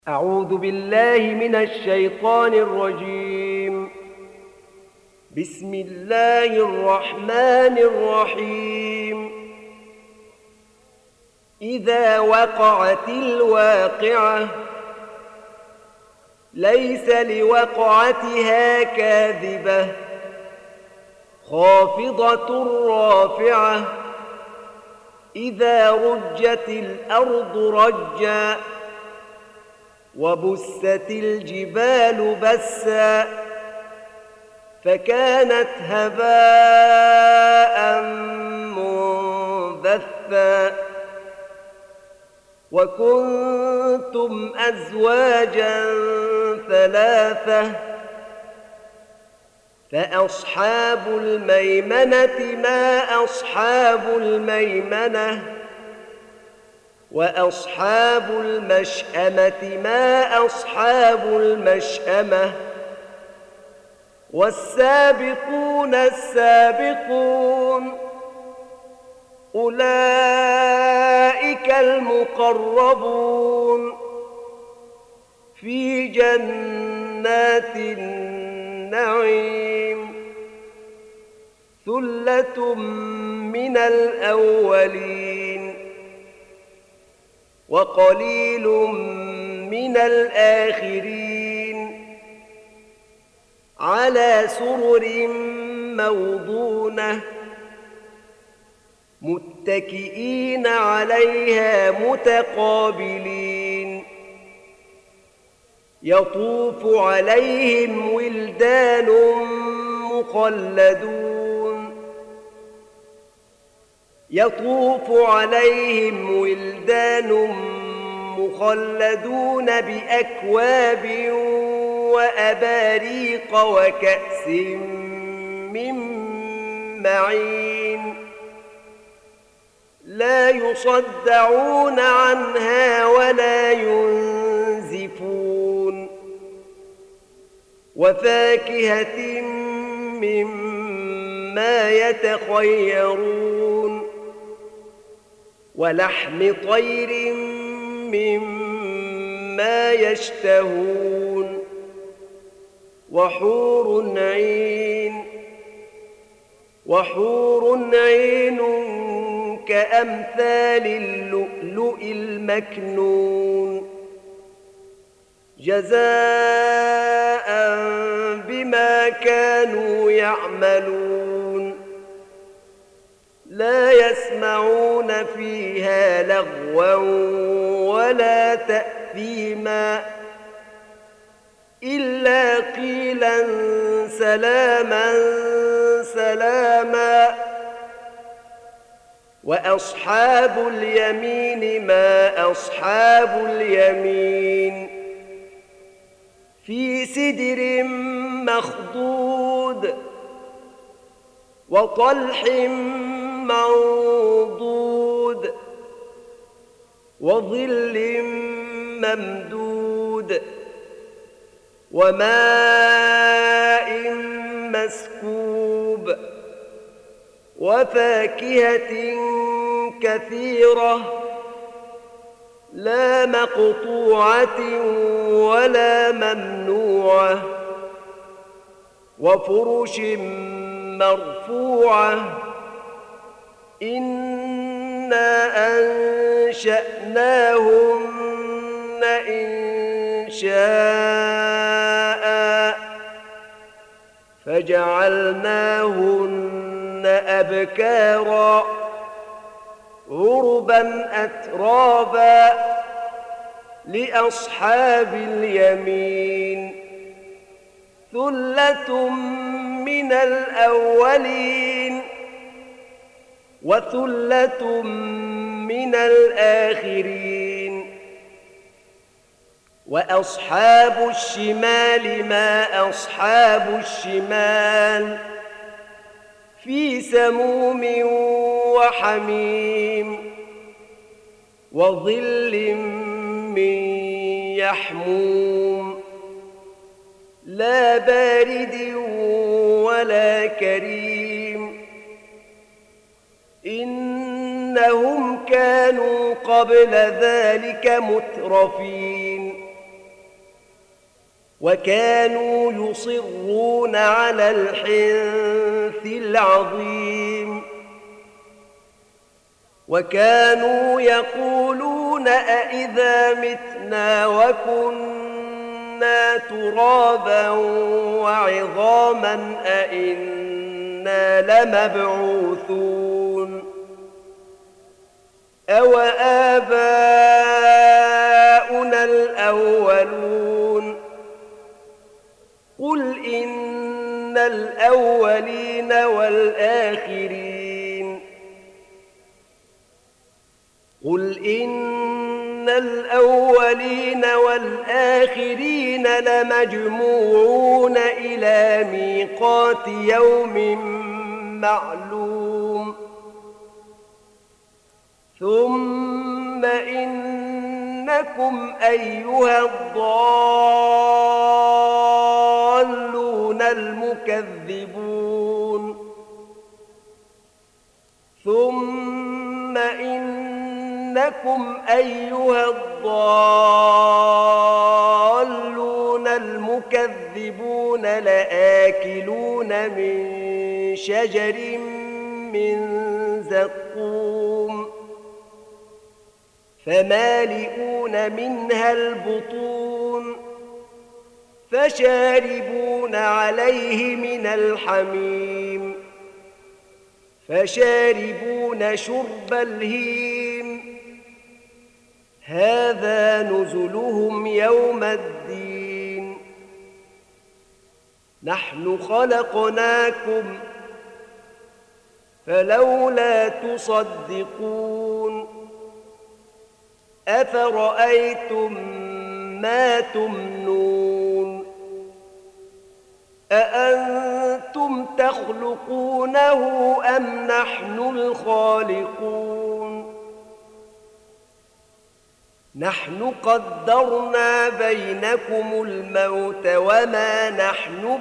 أعوذ بالله من الشيطان الرجيم. بسم الله الرحمن الرحيم. إذا وقعت الواقعة ليس لوقعتها كاذبة خافضة رافعة إذا رجت الأرض رجا وبست الجبال بسا فكانت هباء منبثا وكنتم أزواجا ثلاثة فأصحاب الميمنة ما أصحاب الميمنة وأصحاب المشأمة ما أصحاب المشأمة والسابقون السابقون أولئك المقربون في جنات النعيم ثلة من الأولين وقليل من الآخرين على سرر موضونة متكئين عليها متقابلين يطوف عليهم ولدان مخلدون بأكواب وأباريق وكأس من معين لا يصدعون عنها ولا ينزفون وفاكهة مما يتخيرون ولحم طير مما يشتهون وحور عين كأمثال اللؤلؤ المكنون جزاء بما كانوا يعملون لا يسمعون فيها لغوا ولا تأثيما إلا قيلا سلاما سلاما وأصحاب اليمين ما أصحاب اليمين في سدر مخضود وطلح منضود وظل ممدود وماء مسكوب وفاكهة كثيرة لا مقطوعة ولا ممنوعة وفرش مرفوعة إنا أنشأناهن إنشاء فجعلناهن أبكارا عربا أترابا لأصحاب اليمين ثلة من الأولين وثلة من الآخرين وأصحاب الشمال ما أصحاب الشمال في سموم وحميم وظل من يحموم لا بارد ولا كريم إنهم كانوا قبل ذلك مترفين وكانوا يصرون على الحنث العظيم وكانوا يقولون أإذا متنا وكنا ترابا وعظاما أإنا لمبعوثون أو آباؤنا الأولون قل إن الأولين والآخرين قل إن الأولين والآخرين لمجموعون إلى ميقات يوم معلوم ثم إنكم أيها الضالون المكذبون ثم إنكم أيها الضالون المكذبون لآكلون من شجر من زقوم فمالئون منها البطون فشاربون عليه من الحميم فشاربون شرب الهيم هذا نزلهم يوم الدين نحن خلقناكم فلولا تصدقون أفرأيتم ما تمنون أأنتم تخلقونه أم نحن الخالقون نحن قدرنا بينكم الموت وما نحن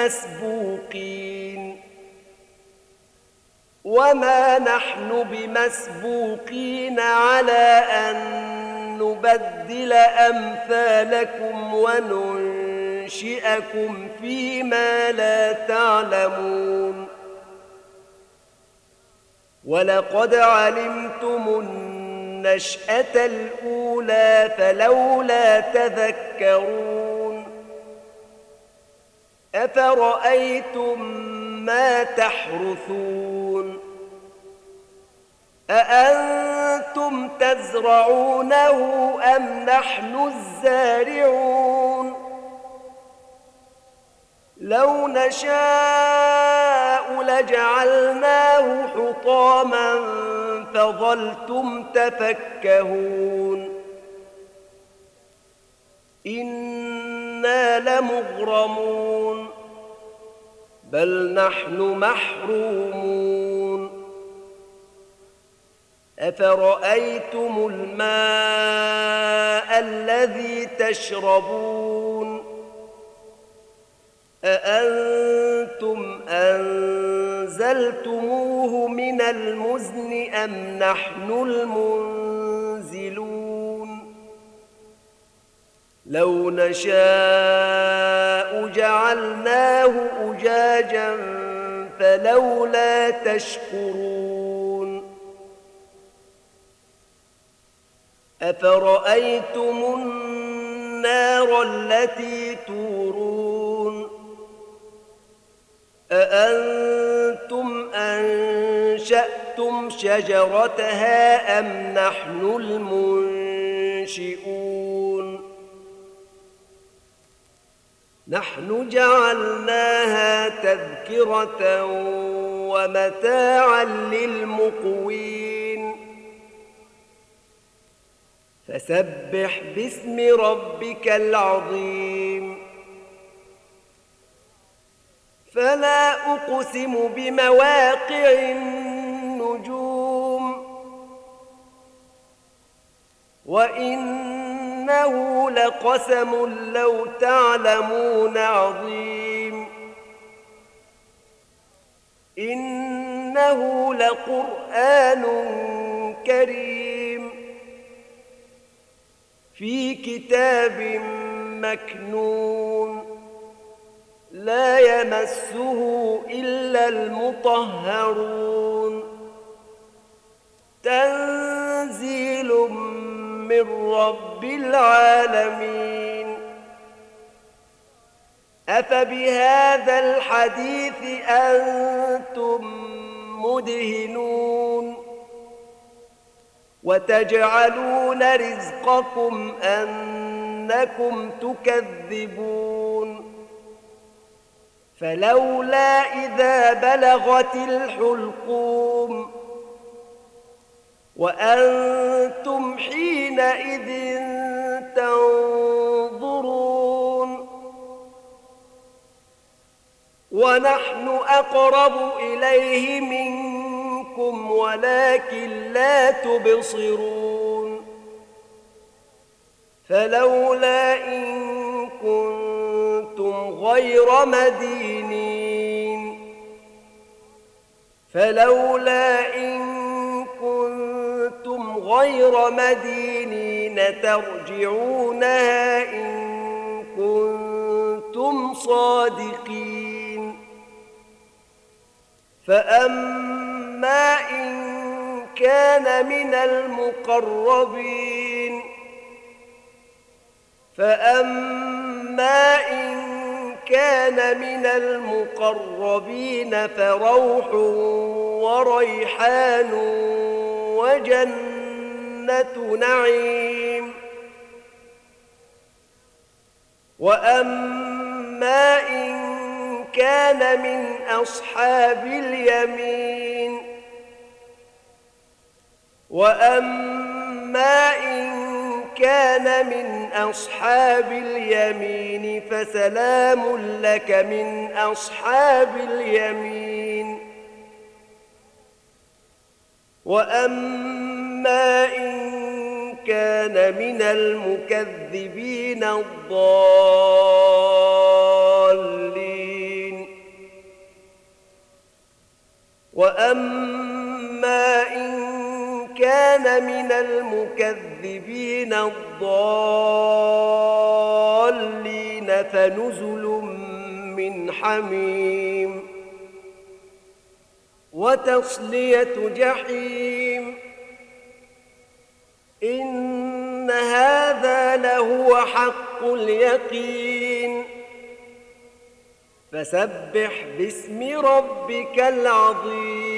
بمسبوقين على أن نبدل أمثالكم وننشئكم فيما لا تعلمون ولقد علمتم النشأة الأولى فلولا تذكرون أفرأيتم ما تحرثون أأنتم تزرعونه أم نحن الزارعون لو نشاء لجعلناه حطاما فظلتم تفكهون إنا لمغرمون بل نحن محرومون أفرأيتم الماء الذي تشربون أأنتم أنزلتموه من المزن أم نحن المنزلون لو نشاء جعلناه أجاجا فلولا تشكرون أفرأيتم النار التي تورون أأنتم أنشأتم شجرتها أم نحن المنشئون نحن جعلناها تذكرة ومتاعا للمقوين فسبح باسم ربك العظيم فلا أقسم بمواقع النجوم وإنه لقسم لو تعلمون عظيم إنه لقرآن كريم في كتاب مكنون لا يمسه إلا المطهرون تنزيل من رب العالمين أفبهذا الحديث أنتم مدهنون وتجعلون رزقكم أنكم تكذبون فلولا إذا بلغت الحلقوم وأنتم حينئذ تنظرون ونحن أقرب إليه منكم ولكن لا تبصرون فلولا إن كنتم غير مدينين ترجعونها إن كنتم صادقين فأما إن كان من المقربين فروح وريحان وجنة نعيم وأما إن كان من أصحاب اليمين فسلام لك من أصحاب اليمين وأما إن كان من المكذبين الضالين فنزل من حميم وتصلية جحيم إن هذا لهو حق اليقين فسبح باسم ربك العظيم